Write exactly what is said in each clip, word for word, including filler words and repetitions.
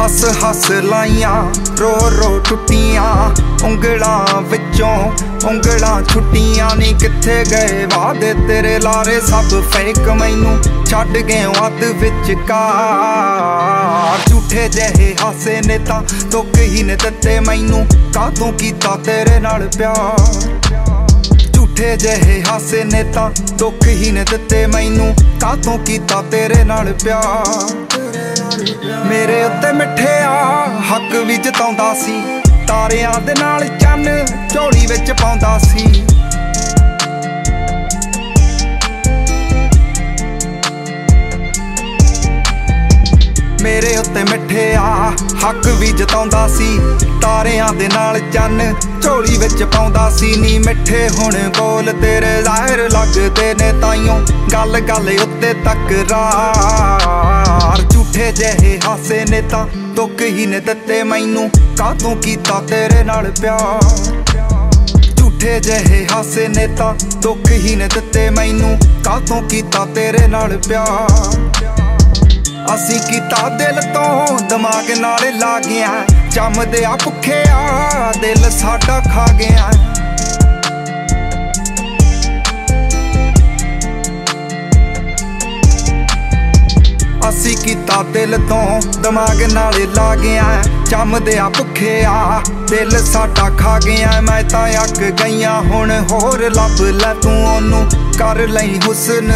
हस हस लाइयां रो रो टुटियां उंगलां विचों उंगलां छुट्टियां नी किथे गए वादे तेरे लारे सब फेक मैनू छड्ड गए अद विचकार झूठे जहे हासे ने तां दुख ही ने दित्ते मैनू कातों कीता तेरे नाल प्यार झूठे जहे हासे ने तां दुख ही ने दित्ते मैनू कातों कीता तेरे नाल प्यार मेरे उत्ते मिठिया हक भी जताउंदा सी तारियां दे नाल चन्न झोली विच पाउंदा सी मेरे उत्ते मिठिया हक भी जताउंदा सी तारियां दे नाल चन्न झोली विच पाउंदा सी नी मिठे हुण बोल तेरे ज़ाहिर लगदे ने ताइयों गल गल उत्ते तकरार झूठे जहे हासे ने तां दुख ही ने दित्ते मैनू कातों कीता तेरे नाल प्यार झूठे जहे हासे ने तां दुख ही ने दित्ते मैनू कातों कीता तेरे नाल प्यार असी कीता दिल तो दिमाग नाल ला गया जमदे आ भुखिया दिल साडा खा गया असी कीता दिल तो दिमाग नाल ला गया जमदे आ भुखिया दिल साडा खा गया मैं तां अक गईया हुण होर लभ लै तू ओनू कर लई हुस्न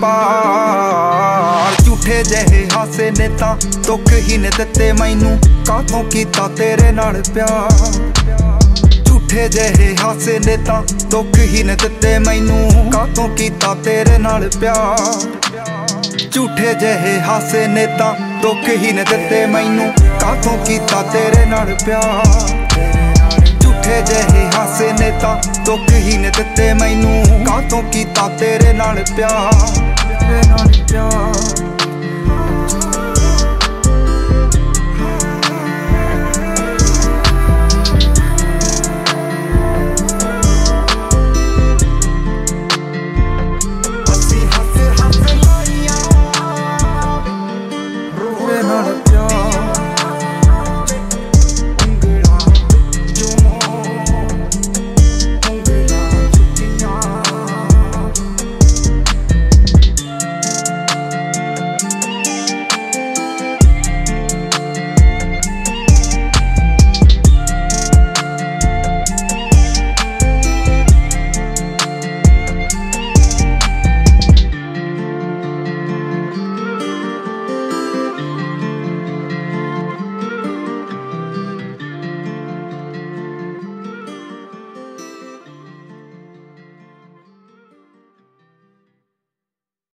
वपार झूठे जहे हासे ने तां दुख ही ने दित्ते मैनू कातों कीता तेरे नाल प्यार झूठे जहे हासे ने तां दुख ही ने दित्ते मैनू कातों कीता तेरे नाल प्यार झूठे जहे हासे ने तां दुख ही ने दित्ते मैनू कातों कीता तेरे नाल प्यार झूठे जहे हासे ने तां दुख ही ने दित्ते मैनू कातों कीता तेरे नाल प्यार तेरे नाल प्यार।